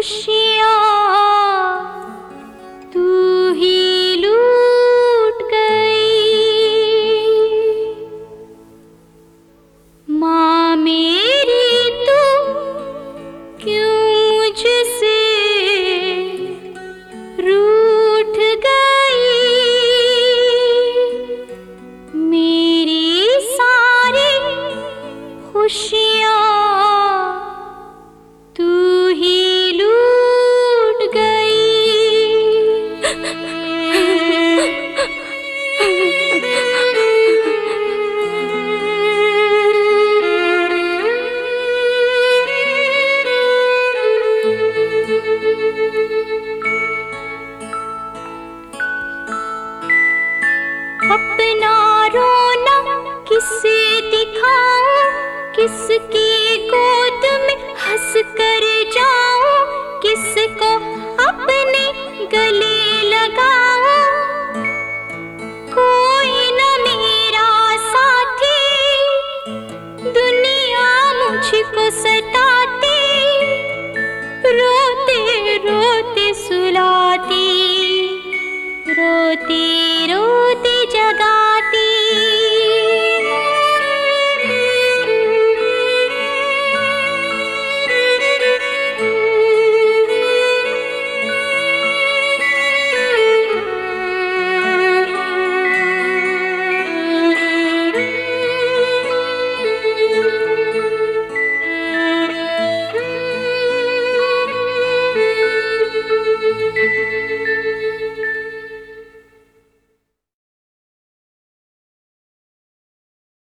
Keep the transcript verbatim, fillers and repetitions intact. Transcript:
खुशियाँ तू ही लूट गई। माँ मेरी तू क्यों मुझसे रूठ गई। मेरी सारी खुशियाँ तू ही लूट गई। अपना रोना किसे दिखाऊं, किसकी गोद में हंस कर जाऊं, किसको अपने गले लगाऊं। कोई न मेरा साथी, दुनिया मुझको सताती, रोते रोते सुलाती, रोते